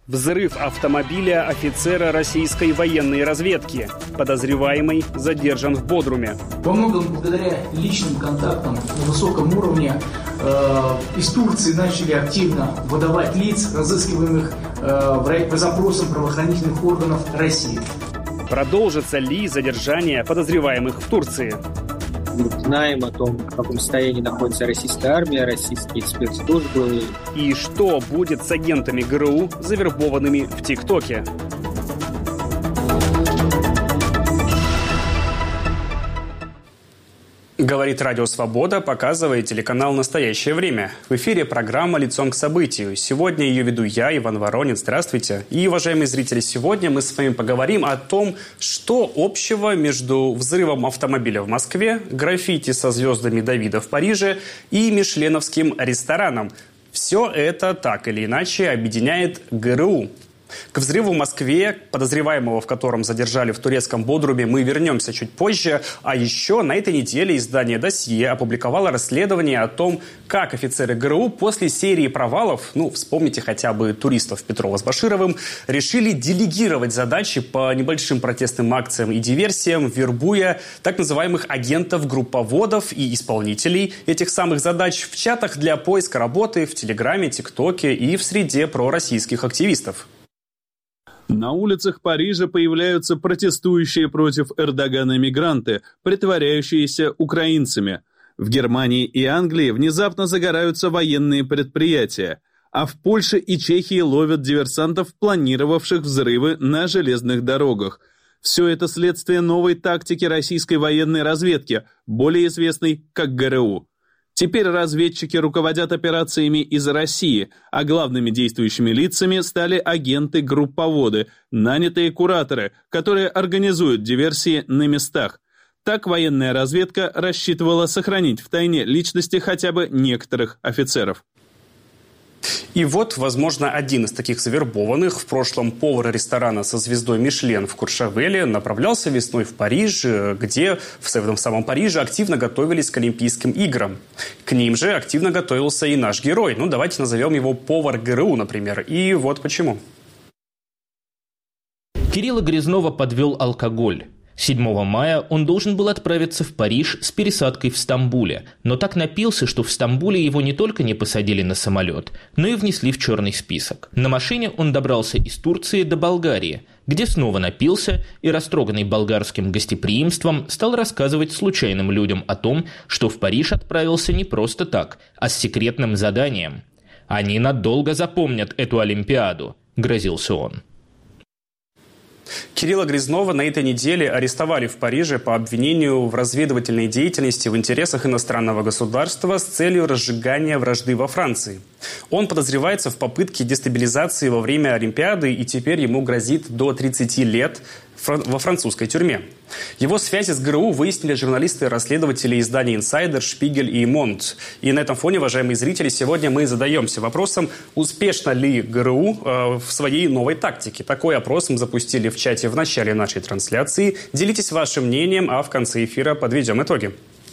Взрыв автомобиля офицера российской военной разведки. Подозреваемый задержан в Бодруме. Во многом благодаря личным контактам на высоком уровне из Турции начали активно выдавать лиц, разыскиваемых по запросам правоохранительных органов России. Продолжится ли задержание подозреваемых в Турции? Мы знаем о том, в каком состоянии находится российская армия, российские спецслужбы. И что будет с агентами ГРУ, завербованными в ТикТоке? Говорит Радио Свобода, показывает телеканал «Настоящее время». В эфире программа «Лицом к событию». Сегодня ее веду я, Иван Воронин. Здравствуйте. И, уважаемые зрители, сегодня мы с вами поговорим о том, что общего между взрывом автомобиля в Москве, граффити со звездами Давида в Париже и мишленовским рестораном. Все это так или иначе объединяет ГРУ. К взрыву в Москве, подозреваемого в котором задержали в турецком Бодруме, мы вернемся чуть позже. А еще на этой неделе издание «Досье» опубликовало расследование о том, как офицеры ГРУ после серии провалов, вспомните хотя бы туристов Петрова с Башировым, решили делегировать задачи по небольшим протестным акциям и диверсиям, вербуя так называемых агентов-групповодов и исполнителей этих самых задач в чатах для поиска работы в Телеграме, ТикТоке и в среде пророссийских активистов. На улицах Парижа появляются протестующие против Эрдогана мигранты, притворяющиеся украинцами. В Германии и Англии внезапно загораются военные предприятия, а в Польше и Чехии ловят диверсантов, планировавших взрывы на железных дорогах. Все это следствие новой тактики российской военной разведки, более известной как ГРУ. Теперь разведчики руководят операциями из России, а главными действующими лицами стали агенты-групповоды, нанятые кураторы, которые организуют диверсии на местах. Так военная разведка рассчитывала сохранить в тайне личности хотя бы некоторых офицеров. И вот, возможно, один из таких завербованных, в прошлом повар ресторана со звездой Мишлен в Куршавеле, направлялся весной в Париж, где в этом самом Париже активно готовились к Олимпийским играм. К ним же активно готовился и наш герой. Давайте назовем его повар ГРУ, например. И вот почему. Кирилла Грязнова подвел алкоголь. 7 мая он должен был отправиться в Париж с пересадкой в Стамбуле, но так напился, что в Стамбуле его не только не посадили на самолет, но и внесли в черный список. На машине он добрался из Турции до Болгарии, где снова напился и, растроганный болгарским гостеприимством, стал рассказывать случайным людям о том, что в Париж отправился не просто так, а с секретным заданием. «Они надолго запомнят эту Олимпиаду», – грозился он. Кирилла Грязнова на этой неделе арестовали в Париже по обвинению в разведывательной деятельности в интересах иностранного государства с целью разжигания вражды во Франции. Он подозревается в попытке дестабилизации во время Олимпиады, и теперь ему грозит до 30 лет во французской тюрьме. Его связи с ГРУ выяснили журналисты-расследователи изданий «Инсайдер», «Шпигель» и «Монт». И на этом фоне, уважаемые зрители, сегодня мы задаемся вопросом, успешно ли ГРУ в своей новой тактике. Такой опрос мы запустили в чате в начале нашей трансляции. Делитесь вашим мнением, а в конце эфира подведем итоги.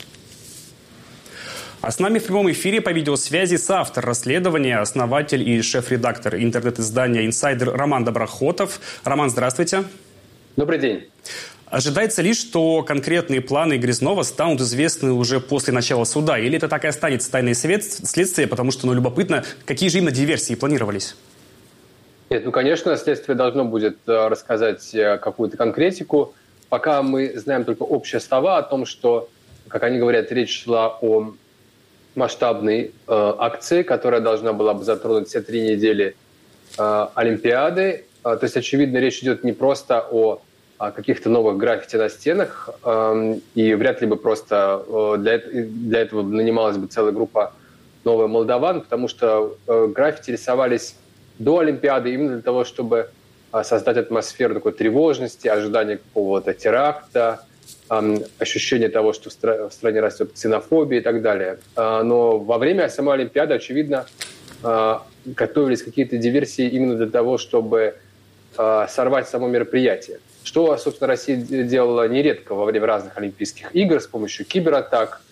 А с нами в прямом эфире по видеосвязи соавтор расследования, основатель и шеф-редактор интернет-издания «Инсайдер» Роман Доброхотов. Роман, здравствуйте. Добрый день. Ожидается ли, что конкретные планы Грязнова станут известны уже после начала суда? Или это так и останется тайной следствия, потому что, любопытно, какие же именно диверсии планировались? Нет, конечно, следствие должно будет рассказать какую-то конкретику. Пока мы знаем только общие слова о том, что, как они говорят, речь шла о масштабной акции, которая должна была бы затронуть все 3 недели Олимпиады. То есть, очевидно, речь идет не просто о каких-то новых граффити на стенах, и вряд ли бы просто для этого нанималась бы целая группа новых молдаван, потому что граффити рисовались до Олимпиады именно для того, чтобы создать атмосферу такой тревожности, ожидания какого-то теракта, ощущение того, что в стране растет ксенофобия и так далее. Но во время самой Олимпиады, очевидно, готовились какие-то диверсии именно для того, чтобы сорвать само мероприятие. Что, собственно, Россия делала нередко во время разных Олимпийских игр с помощью кибератак,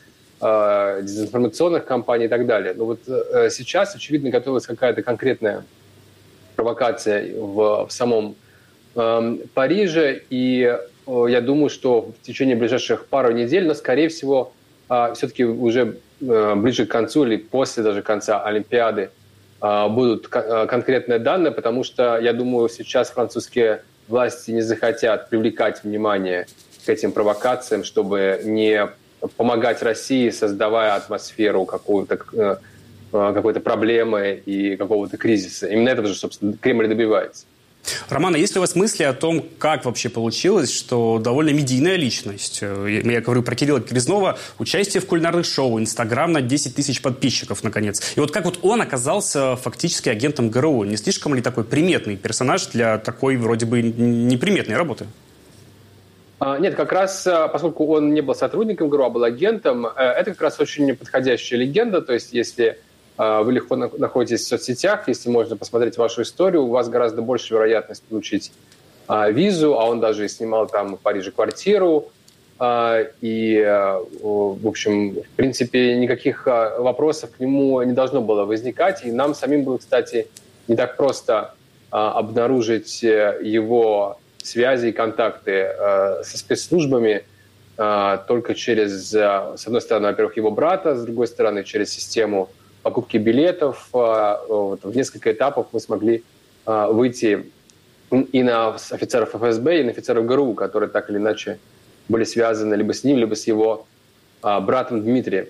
дезинформационных кампаний и так далее. Но вот сейчас, очевидно, готовилась какая-то конкретная провокация в самом Париже. И я думаю, что в течение ближайших пару недель, но, скорее всего, все-таки уже ближе к концу или после даже конца Олимпиады будут конкретные данные, потому что, я думаю, сейчас французские власти не захотят привлекать внимание к этим провокациям, чтобы не помогать России, создавая атмосферу какой-то проблемы и какого-то кризиса. Именно этого же, собственно, Кремль добивается. Роман, а есть ли у вас мысли о том, как вообще получилось, что довольно медийная личность, я говорю про Кирилла Грязнова, участие в кулинарных шоу, Инстаграм на 10 тысяч подписчиков, наконец. И вот как вот он оказался фактически агентом ГРУ? Не слишком ли такой приметный персонаж для такой вроде бы неприметной работы? Нет, как раз поскольку он не был сотрудником ГРУ, а был агентом, это как раз очень подходящая легенда. То есть если вы легко находитесь в соцсетях, если можно посмотреть вашу историю, у вас гораздо больше вероятность получить визу, а он даже снимал там в Париже квартиру. И, в общем, в принципе, никаких вопросов к нему не должно было возникать. И нам самим было, кстати, не так просто обнаружить его связи и контакты со спецслужбами только через, с одной стороны, во-первых, его брата, с другой стороны, через систему покупки билетов. В несколько этапов мы смогли выйти и на офицеров ФСБ, и на офицеров ГРУ, которые так или иначе были связаны либо с ним, либо с его братом Дмитрием.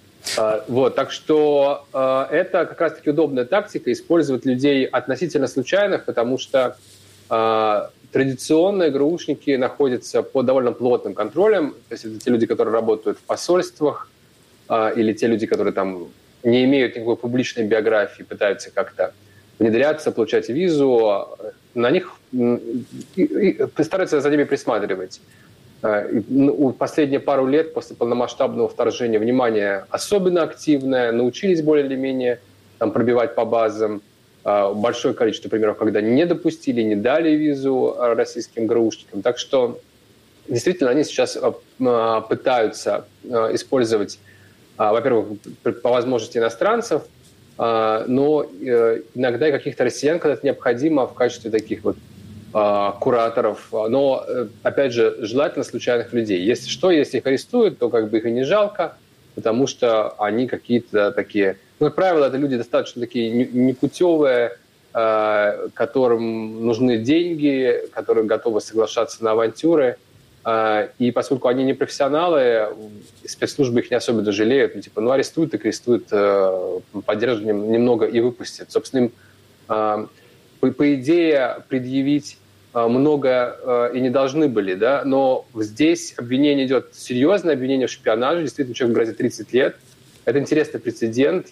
Так что это как раз-таки удобная тактика — использовать людей относительно случайных, потому что традиционные ГРУшники находятся под довольно плотным контролем. То есть это те люди, которые работают в посольствах, или те люди, которые там не имеют никакой публичной биографии, пытаются как-то внедряться, получать визу. На них стараются за ними присматривать. Последние пару лет после полномасштабного вторжения внимание особенно активное, научились более или менее пробивать по базам. Большое количество примеров, когда не допустили, не дали визу российским ГРУшникам. Так что действительно они сейчас пытаются использовать, во-первых, по возможности иностранцев, но иногда и каких-то россиян, когда это необходимо, в качестве таких вот кураторов. Но, опять же, желательно случайных людей. Если что, если их арестуют, то как бы их и не жалко, потому что они какие-то такие... как правило, это люди достаточно такие непутевые, которым нужны деньги, которые готовы соглашаться на авантюры. И поскольку они не профессионалы, спецслужбы их не особенно жалеют. Арестуют, так арестуют, поддержат немного и выпустят. Собственно, им, по идее, предъявить много и не должны были, да? Но здесь обвинение идет серьезное, обвинение в шпионаже. Действительно, человеку грозит 30 лет. Это интересный прецедент,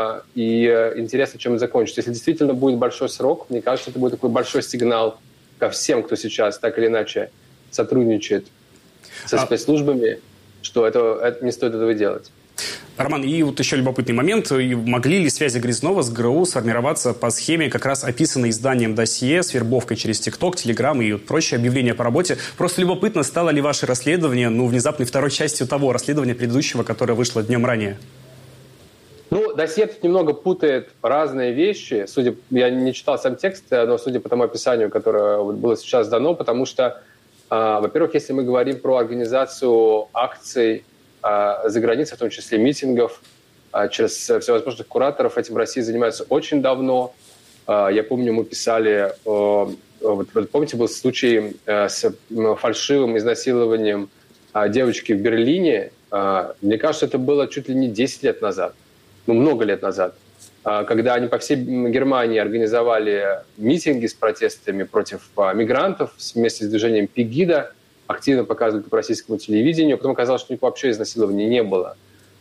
и интересно, чем он закончится. Если действительно будет большой срок, мне кажется, это будет такой большой сигнал ко всем, кто сейчас так или иначе сотрудничает со спецслужбами, что это не стоит этого делать. Роман, и вот еще любопытный момент. Могли ли связи Грязнова с ГРУ сформироваться по схеме, как раз описанной изданием досье, с вербовкой через ТикТок, Телеграм и прочие объявления по работе? Просто любопытно, стало ли ваше расследование, внезапной второй частью того расследования предыдущего, которое вышло днем ранее? Досье тут немного путает разные вещи. Я не читал сам текст, но судя по тому описанию, которое было сейчас дано, потому что, во-первых, если мы говорим про организацию акций за границей, в том числе митингов, через всевозможных кураторов, этим в России занимаются очень давно. Я помню, мы писали... помните, был случай с фальшивым изнасилованием девочки в Берлине. Мне кажется, это было чуть ли не 10 лет назад. Много лет назад, когда они по всей Германии организовали митинги с протестами против мигрантов вместе с движением Пегида, активно показывали по российскому телевидению, потом оказалось, что у них вообще изнасилования не было.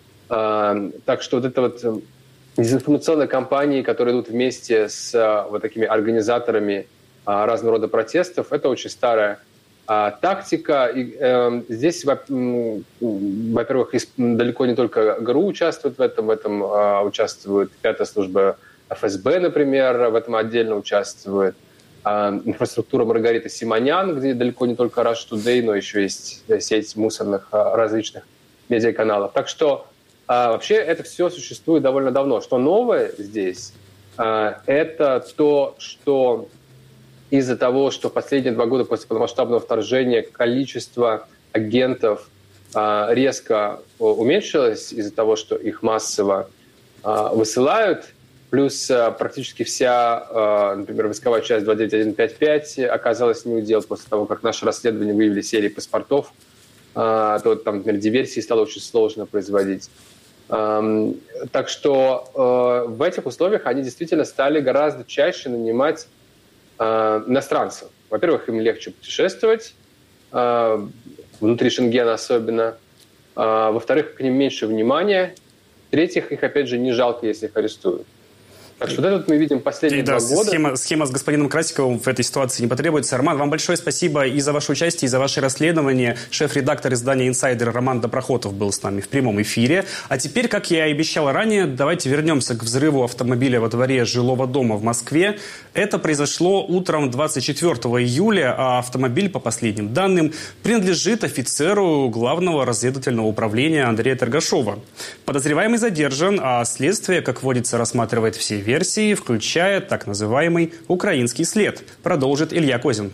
Так что дезинформационные кампании, которые идут вместе с такими организаторами разного рода протестов, это очень старая тактика. И, здесь, во-первых, далеко не только ГРУ участвует в этом участвует 5-я служба ФСБ, например, в этом отдельно участвует. Инфраструктура Маргариты Симонян, где далеко не только Rush Today, но еще есть сеть мусорных различных медиаканалов. Так что вообще это все существует довольно давно. Что новое здесь? Это то, что из-за того, что последние 2 года после полномасштабного вторжения количество агентов резко уменьшилось из-за того, что их массово высылают, плюс практически вся, например, войсковая часть 29155 оказалась не удел после того, как наше расследование выявили серии паспортов, то там, например, диверсии стало очень сложно производить. Так что в этих условиях они действительно стали гораздо чаще нанимать иностранцев. Во-первых, им легче путешествовать, внутри Шенгена особенно. Во-вторых, к ним меньше внимания. В-третьих, их, опять же, не жалко, если их арестуют. Так что вот это мы видим последние 2 года. Схема с господином Красиковым в этой ситуации не потребуется. Роман, вам большое спасибо и за ваше участие, и за ваше расследование. Шеф-редактор издания «Инсайдер» Роман Доброхотов был с нами в прямом эфире. А теперь, как я и обещал ранее, давайте вернемся к взрыву автомобиля во дворе жилого дома в Москве. Это произошло утром 24 июля, а автомобиль, по последним данным, принадлежит офицеру Главного разведывательного управления Андрея Торгашова. Подозреваемый задержан, а следствие, как водится, рассматривает все версии, включая так называемый «украинский след», продолжит Илья Козин.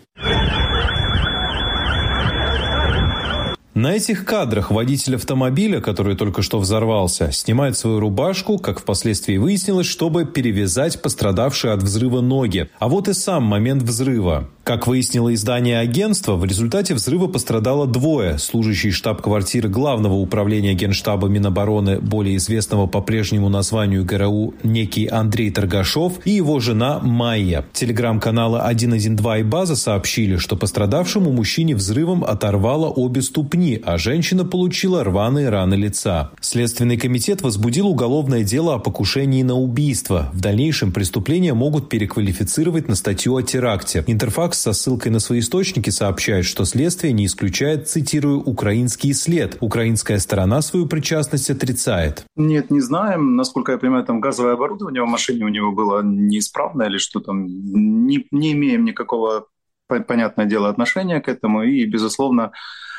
На этих кадрах водитель автомобиля, который только что взорвался, снимает свою рубашку, как впоследствии выяснилось, чтобы перевязать пострадавшие от взрыва ноги. А вот и сам момент взрыва. Как выяснило издание агентства, в результате взрыва пострадало 2: служащий штаб-квартиры Главного управления Генштаба Минобороны, более известного по прежнему названию ГРУ, некий Андрей Торгашов, и его жена Майя. Телеграм-каналы 112 и «База» сообщили, что пострадавшему мужчине взрывом оторвало обе ступни, а женщина получила рваные раны лица. Следственный комитет возбудил уголовное дело о покушении на убийство. В дальнейшем преступления могут переквалифицировать на статью о теракте. Интерфакс со ссылкой на свои источники сообщает, что следствие не исключает, цитирую, «украинский след». Украинская сторона свою причастность отрицает. Нет, не знаем. Насколько я понимаю, там газовое оборудование в машине у него было неисправное или что там. Не имеем никакого, понятное дело, отношения к этому. И, безусловно,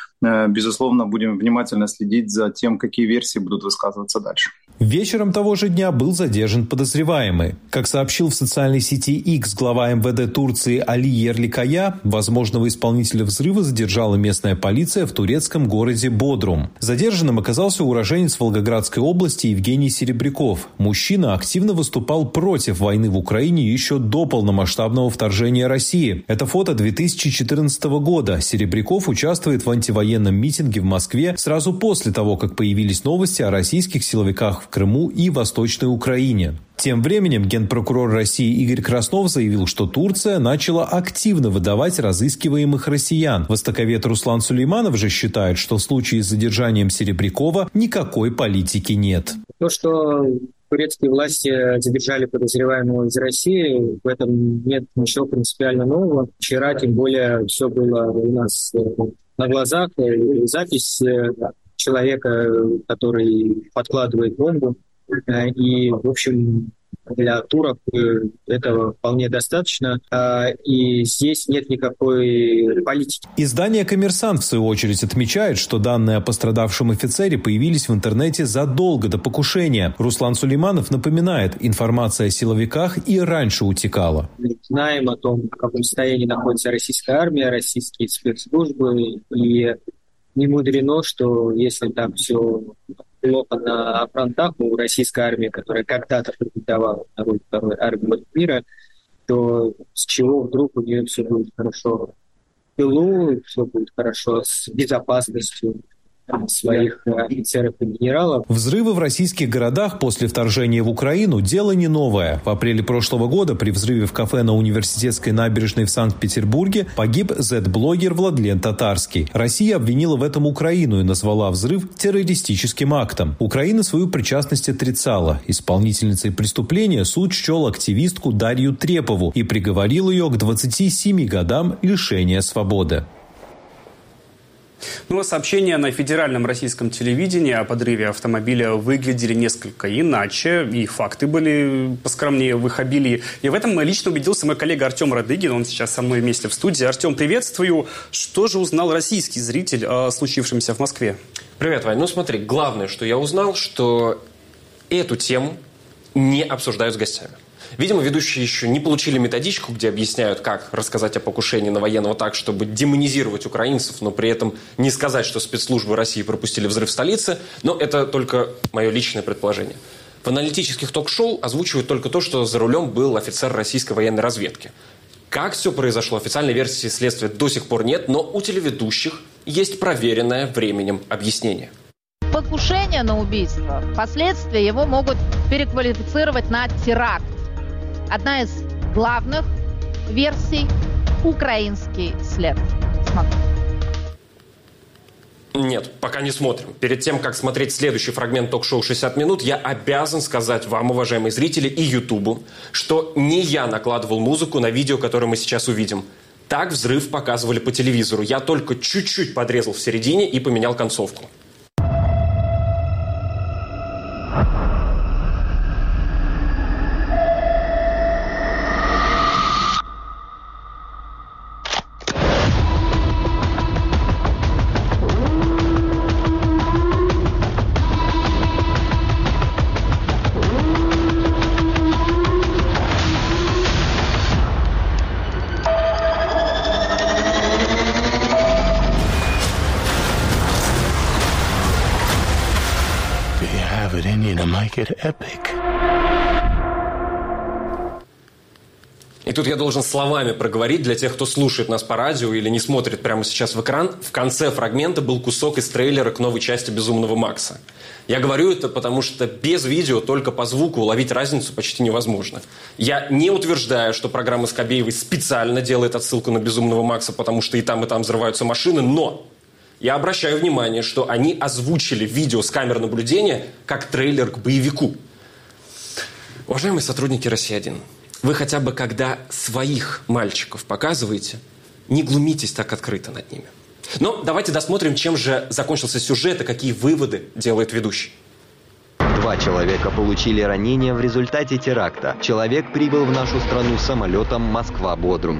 будем внимательно следить за тем, какие версии будут высказываться дальше. Вечером того же дня был задержан подозреваемый. Как сообщил в социальной сети X глава МВД Турции Али Ерликая, возможного исполнителя взрыва задержала местная полиция в турецком городе Бодрум. Задержанным оказался уроженец Волгоградской области Евгений Серебряков. Мужчина активно выступал против войны в Украине еще до полномасштабного вторжения России. Это фото 2014 года. Серебряков участвует в антивоенном митинге в Москве сразу после того, как появились новости о российских силовиках в Крыму и Восточной Украине. Тем временем генпрокурор России Игорь Краснов заявил, что Турция начала активно выдавать разыскиваемых россиян. Востоковед Руслан Сулейманов же считает, что в случае с задержанием Серебрякова никакой политики нет. То, что турецкие власти задержали подозреваемого из России, в этом нет ничего принципиально нового. Вчера, тем более, все было у нас на глазах. Запись человека, который подкладывает бомбу. И, в общем, для турок этого вполне достаточно. И здесь нет никакой политики. Издание «Коммерсант», в свою очередь, отмечает, что данные о пострадавшем офицере появились в интернете задолго до покушения. Руслан Сулейманов напоминает, информация о силовиках и раньше утекала. Знаем о том, в каком состоянии находится российская армия, российские спецслужбы. И не мудрено, что если там все плохо на фронтах у российской армии, которая когда-то претендовала на роль второй армии мира, то с чего вдруг у нее все будет хорошо в тылу, все будет хорошо с безопасностью своих офицеров и генералов. Взрывы в российских городах после вторжения в Украину – дело не новое. В апреле прошлого года при взрыве в кафе на Университетской набережной в Санкт-Петербурге погиб Z-блогер Владлен Татарский. Россия обвинила в этом Украину и назвала взрыв террористическим актом. Украина свою причастность отрицала. Исполнительницей преступления суд счел активистку Дарью Трепову и приговорил ее к 27 годам лишения свободы. Ну а сообщения на федеральном российском телевидении о подрыве автомобиля выглядели несколько иначе, и факты были поскромнее в их обилии. И в этом лично убедился мой коллега Артем Радыгин, он сейчас со мной вместе в студии. Артем, приветствую. Что же узнал российский зритель о случившемся в Москве? Привет, Вань. Ну смотри, главное, что я узнал, что эту тему не обсуждают с гостями. Видимо, ведущие еще не получили методичку, где объясняют, как рассказать о покушении на военного так, чтобы демонизировать украинцев, но при этом не сказать, что спецслужбы России пропустили взрыв в столице. Но это только мое личное предположение. В аналитических ток-шоу озвучивают только то, что за рулем был офицер российской военной разведки. Как все произошло, официальной версии следствия до сих пор нет, но у телеведущих есть проверенное временем объяснение. Покушение на убийство. Впоследствии его могут переквалифицировать на теракт. Одна из главных версий – украинский след. Смотрим. Нет, пока не смотрим. Перед тем, как смотреть следующий фрагмент ток-шоу «60 минут», я обязан сказать вам, уважаемые зрители, и Ютубу, что не я накладывал музыку на видео, которое мы сейчас увидим. Так взрыв показывали по телевизору. Я только чуть-чуть подрезал в середине и поменял концовку. И тут я должен словами проговорить для тех, кто слушает нас по радио или не смотрит прямо сейчас в экран. В конце фрагмента был кусок из трейлера к новой части «Безумного Макса». Я говорю это, потому что без видео, только по звуку уловить разницу почти невозможно. Я не утверждаю, что программа Скобеевой специально делает отсылку на «Безумного Макса», потому что и там взрываются машины, но я обращаю внимание, что они озвучили видео с камер наблюдения как трейлер к боевику. Уважаемые сотрудники «России-1», вы хотя бы, когда своих мальчиков показываете, не глумитесь так открыто над ними. Но давайте досмотрим, чем же закончился сюжет и какие выводы делает ведущий. 2 человека получили ранения в результате теракта. Человек прибыл в нашу страну самолетом Москва-Бодрум.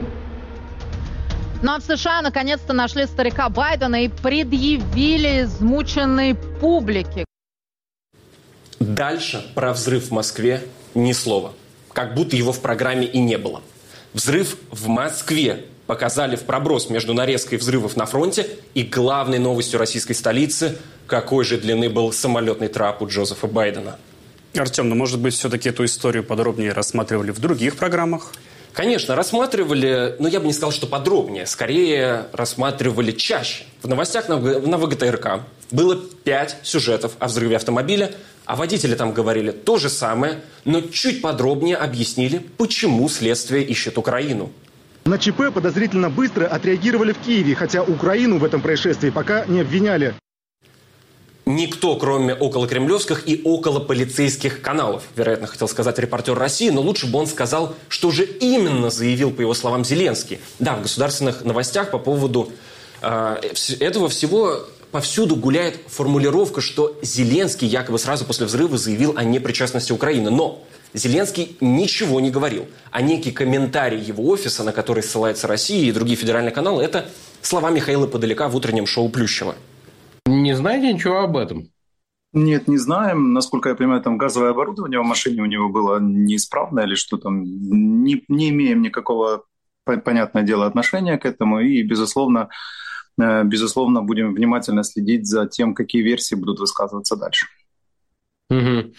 Ну а в США наконец-то нашли старика Байдена и предъявили измученной публике. Дальше про взрыв в Москве ни слова. Как будто его в программе и не было. Взрыв в Москве показали в проброс между нарезкой взрывов на фронте и главной новостью российской столицы, какой же длины был самолетный трап у Джозефа Байдена. Артем, может быть, все-таки эту историю подробнее рассматривали в других программах? Конечно, рассматривали, но я бы не сказал, что подробнее. Скорее, рассматривали чаще. В новостях на ВГТРК было 5 сюжетов о взрыве автомобиля, а водители там говорили то же самое, но чуть подробнее объяснили, почему следствие ищет Украину. На ЧП подозрительно быстро отреагировали в Киеве, хотя Украину в этом происшествии пока не обвиняли. Никто, кроме околокремлевских и околополицейских каналов, вероятно, хотел сказать репортер России, но лучше бы он сказал, что же именно заявил, по его словам, Зеленский. Да, в государственных новостях по поводу этого всего повсюду гуляет формулировка, что Зеленский якобы сразу после взрыва заявил о непричастности Украины. Но Зеленский ничего не говорил. А некий комментарий его офиса, на который ссылается Россия и другие федеральные каналы, это слова Михаила Подоляка в утреннем шоу Плющева. Не знаете ничего об этом? Нет, не знаем. Насколько я понимаю, там газовое оборудование в машине у него было неисправное или что там. Не имеем никакого, понятное дело, отношения к этому. И, безусловно, будем внимательно следить за тем, какие версии будут высказываться дальше. Угу.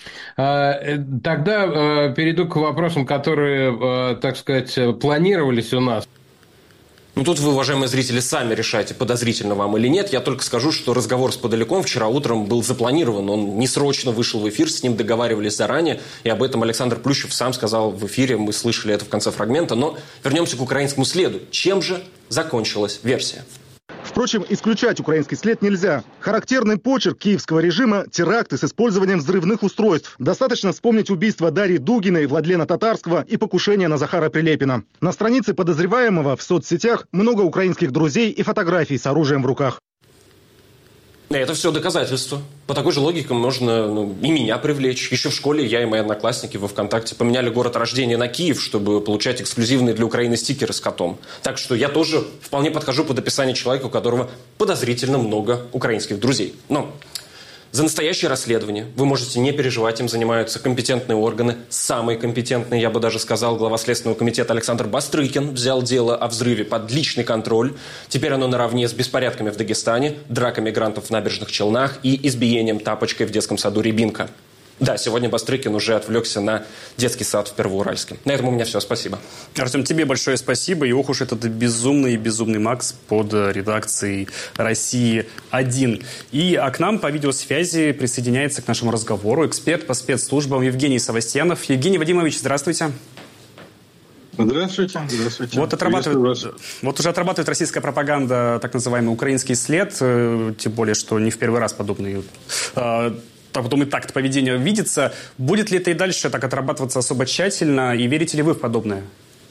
Тогда перейду к вопросам, которые, так сказать, планировались у нас. Ну, тут вы, уважаемые зрители, сами решайте, подозрительно вам или нет. Я только скажу, что разговор с Подоляком вчера утром был запланирован. Он несрочно вышел в эфир, с ним договаривались заранее. И об этом Александр Плющев сам сказал в эфире. Мы слышали это в конце фрагмента. Но вернемся к украинскому следу. Чем же закончилась версия? Впрочем, исключать украинский след нельзя. Характерный почерк киевского режима – теракты с использованием взрывных устройств. Достаточно вспомнить убийство Дарьи Дугиной, Владлена Татарского и покушение на Захара Прилепина. На странице подозреваемого в соцсетях много украинских друзей и фотографий с оружием в руках. Это все доказательства. По такой же логике можно и меня привлечь. Еще в школе я и мои одноклассники во ВКонтакте поменяли город рождения на Киев, чтобы получать эксклюзивные для Украины стикеры с котом. Так что я тоже вполне подхожу под описание человека, у которого подозрительно много украинских друзей. Но За настоящее расследование вы можете не переживать, им занимаются компетентные органы, самые компетентные, я бы даже сказал, глава Следственного комитета Александр Бастрыкин взял дело о взрыве под личный контроль. Теперь оно наравне с беспорядками в Дагестане, дракой мигрантов в набережных Челнах и избиением тапочкой в детском саду Рябинка. Да, сегодня Бастрыкин уже отвлекся на детский сад в Первоуральске. На этом у меня все. Спасибо. Артем, тебе большое спасибо. И ох уж этот безумный Макс под редакцией «России-1». А к нам по видеосвязи присоединяется к нашему разговору эксперт по спецслужбам Евгений Савастьянов. Евгений Вадимович, здравствуйте. Здравствуйте. Вот уже отрабатывает российская пропаганда так называемый украинский след, тем более, что не в первый раз подобные потом и такт поведения видится. Будет ли это и дальше так отрабатываться особо тщательно? И верите ли вы в подобное?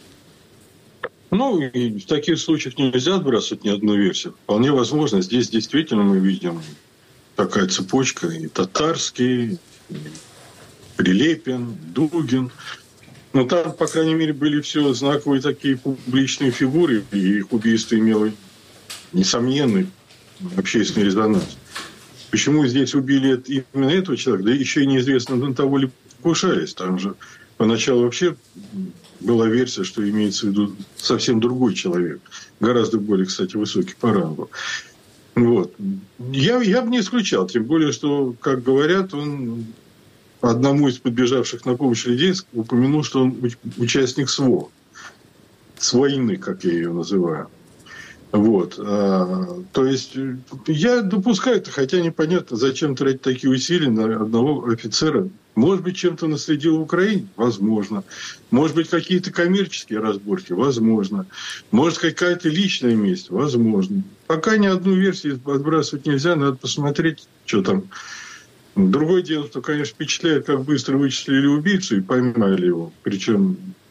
И в таких случаях нельзя отбрасывать ни одну версию. Вполне возможно. Здесь действительно мы видим такая цепочка. И Татарский, и Прилепин, Дугин. Но там, по крайней мере, были все знаковые такие публичные фигуры. И их убийство имело несомненный общественный резонанс. Почему здесь убили именно этого человека? Да еще и неизвестно, на того ли покушались. Там же поначалу вообще была версия, что имеется в виду совсем другой человек. Гораздо более, кстати, высокий по рангу. Вот. Я бы не исключал. Тем более, что, как говорят, он одному из подбежавших на помощь людей упомянул, что он участник СВО. С войны, как я ее называю. Вот. То есть я допускаю это, хотя непонятно, зачем тратить такие усилия на одного офицера. Может быть, чем-то наследил в Украине? Возможно. Может быть, какие-то коммерческие разборки? Возможно. Может, какая-то личная месть? Возможно. Пока ни одну версию отбрасывать нельзя, надо посмотреть, что там. Другое дело, что, конечно, впечатляет, как быстро вычислили убийцу и поймали его. Причем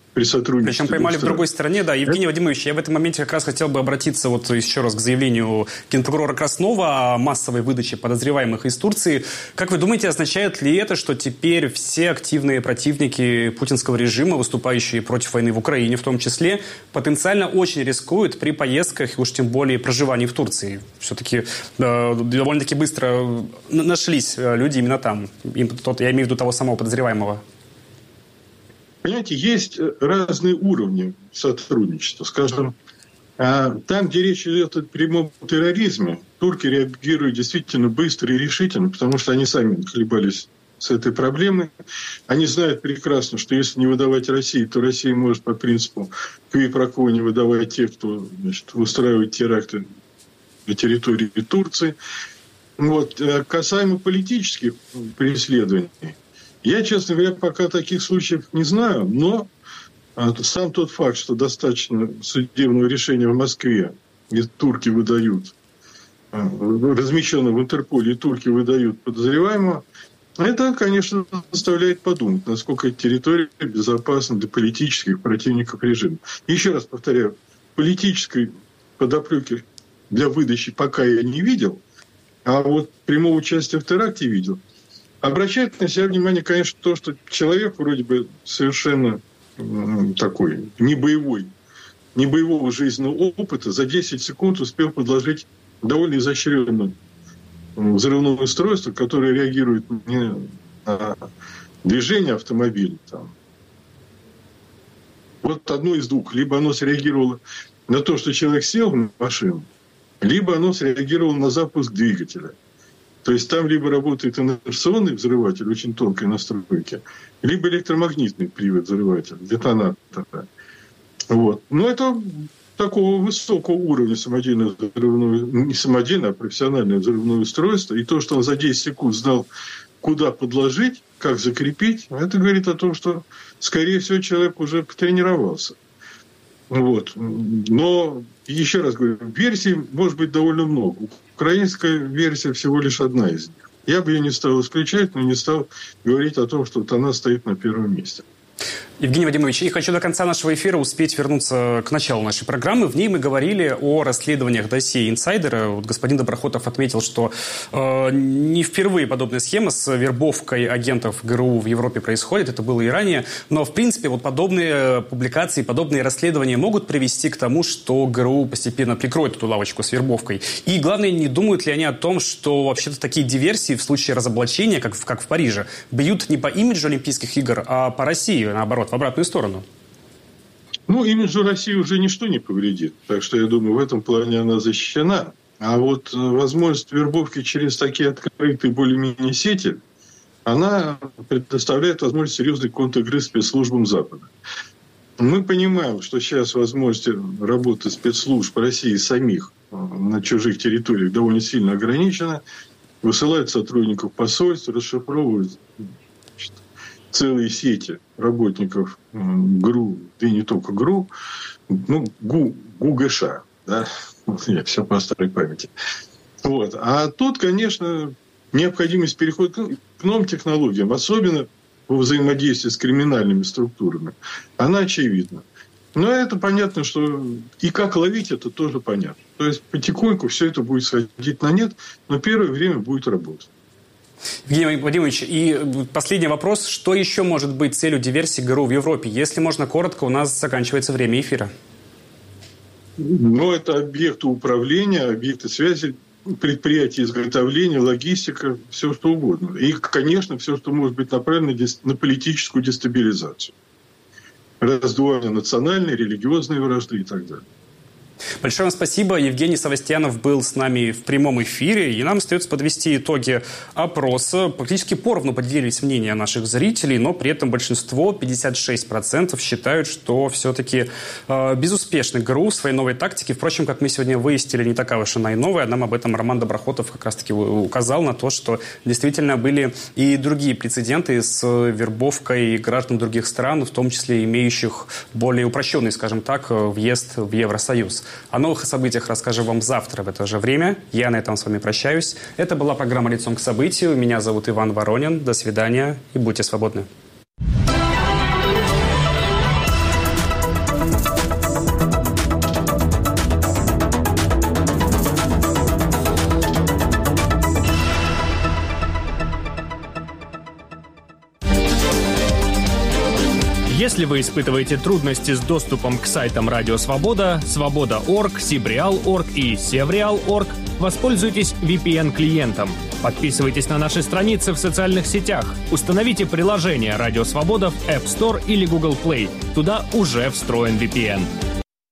поймали в другой стране, да. Евгений Вадимович, я в этом моменте как раз хотел бы обратиться еще раз к заявлению генпрокурора Краснова о массовой выдаче подозреваемых из Турции. Как вы думаете, означает ли это, что теперь все активные противники путинского режима, выступающие против войны в Украине в том числе, потенциально очень рискуют при поездках и уж тем более проживании в Турции? Все-таки довольно-таки быстро нашлись люди именно там. Я имею в виду того самого подозреваемого. Понимаете, есть разные уровни сотрудничества. Скажем, там, где речь идет о прямом терроризме, турки реагируют действительно быстро и решительно, потому что они сами хлебались с этой проблемой. Они знают прекрасно, что если не выдавать России, то Россия может по принципу кви-про-кво не выдавать тех, кто устраивает теракты на территории Турции. Вот. Касаемо политических преследований, я, честно говоря, пока таких случаев не знаю, но сам тот факт, что достаточно судебного решения в Москве, где турки выдают, размещенного в Интерполе, и турки выдают подозреваемого, это, конечно, заставляет подумать, насколько эта территория безопасна для политических противников режима. Еще раз повторяю, политической подоплеки для выдачи пока я не видел, а вот прямого участия в теракте видел. Обращает на себя внимание, конечно, то, что человек вроде бы совершенно такой не боевого жизненного опыта за 10 секунд успел подложить довольно изощренное взрывное устройство, которое реагирует не на движение автомобиля. Вот одно из двух. Либо оно среагировало на то, что человек сел в машину, либо оно среагировало на запуск двигателя. То есть там либо работает инерционный взрыватель очень тонкой настройки, либо электромагнитный привод взрывателя, детонатора. Вот. Но это такого высокого уровня самодельное взрывное, не самодельное, а профессиональное взрывное устройство. И то, что он за 10 секунд знал, куда подложить, как закрепить, это говорит о том, что, скорее всего, человек уже потренировался. Вот. Но, еще раз говорю, версий может быть довольно много. Украинская версия всего лишь одна из них. Я бы ее не стал исключать, но не стал говорить о том, что вот она стоит на первом месте. Евгений Вадимович, и хочу до конца нашего эфира успеть вернуться к началу нашей программы. В ней мы говорили о расследованиях досье инсайдера. Вот господин Доброхотов отметил, что не впервые подобная схема с вербовкой агентов ГРУ в Европе происходит. Это было и ранее. Но, в принципе, вот подобные публикации, подобные расследования могут привести к тому, что ГРУ постепенно прикроет эту лавочку с вербовкой. И, главное, не думают ли они о том, что вообще-то такие диверсии в случае разоблачения, как в Париже, бьют не по имиджу Олимпийских игр, а по России, наоборот, в обратную сторону? Ну, имиджу России уже ничто не повредит. Так что, я думаю, в этом плане она защищена. А вот возможность вербовки через такие открытые более-менее сети, она предоставляет возможность серьезной контр-игры спецслужбам Запада. Мы понимаем, что сейчас возможности работы спецслужб России самих на чужих территориях довольно сильно ограничены. Высылают сотрудников посольств, расшифровывают целые сети работников ГРУ, да и не только ГРУ, ГУГШ, да, я все по старой памяти. Вот. А тут, конечно, необходимость перехода к новым технологиям, особенно во взаимодействии с криминальными структурами, она очевидна. Но это понятно, что и как ловить, это тоже понятно. То есть потихоньку все это будет сходить на нет, но первое время будет работать. Евгений Вадимович, и последний вопрос. Что еще может быть целью диверсии ГРУ в Европе? Если можно коротко, у нас заканчивается время эфира. Ну, это объекты управления, объекты связи, предприятия изготовления, логистика, все что угодно. И, конечно, все, что может быть направлено на политическую дестабилизацию. Раздувание национальной, религиозной вражды и так далее. Большое вам спасибо. Евгений Савастьянов был с нами в прямом эфире. И нам остается подвести итоги опроса. Практически поровну поделились мнения наших зрителей, но при этом большинство, 56%, считают, что все-таки безуспешный ГРУ в своей новой тактике. Впрочем, как мы сегодня выяснили, не такая уж она и новая. Нам об этом Роман Доброхотов как раз-таки указал на то, что действительно были и другие прецеденты с вербовкой граждан других стран, в том числе имеющих более упрощенный, скажем так, въезд в Евросоюз. О новых событиях расскажу вам завтра в это же время. Я на этом с вами прощаюсь. Это была программа «Лицом к событию». Меня зовут Иван Воронин. До свидания и будьте свободны. Если вы испытываете трудности с доступом к сайтам Радио Свобода, Свобода.орг, Сибреал.орг и Севреал.орг, воспользуйтесь VPN-клиентом. Подписывайтесь на наши страницы в социальных сетях. Установите приложение Радио Свобода в App Store или Google Play. Туда уже встроен VPN.